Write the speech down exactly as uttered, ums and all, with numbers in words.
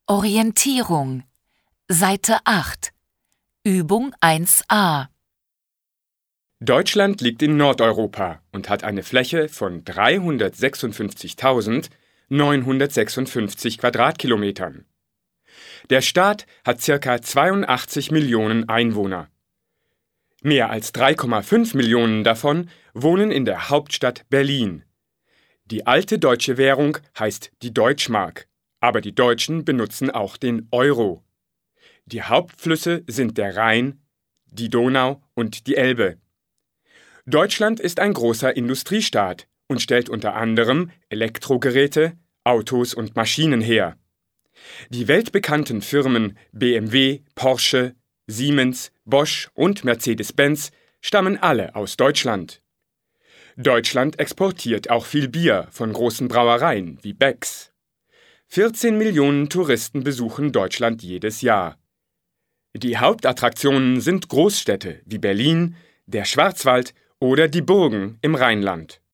Orientierung. Seite acht. Übung eins a. Deutschland liegt in Nordeuropa und hat eine Fläche von dreihundertsechsundfünfzigtausendneunhundertsechsundfünfzig Quadratkilometern. Der Staat hat ca. zweiundachtzig Millionen Einwohner. Mehr als drei Komma fünf Millionen davon wohnen in der Hauptstadt Berlin. Die alte deutsche Währung heißt die Deutschmark, aber die Deutschen benutzen auch den Euro. Die Hauptflüsse sind der Rhein, die Donau und die Elbe. Deutschland ist ein großer Industriestaat und stellt unter anderem Elektrogeräte, Autos und Maschinen her. Die weltbekannten Firmen B M W, Porsche, Siemens, Bosch und Mercedes-Benz stammen alle aus Deutschland. Deutschland exportiert auch viel Bier von großen Brauereien wie Becks. vierzehn Millionen Touristen besuchen Deutschland jedes Jahr. Die Hauptattraktionen sind Großstädte wie Berlin, der Schwarzwald oder die Burgen im Rheinland.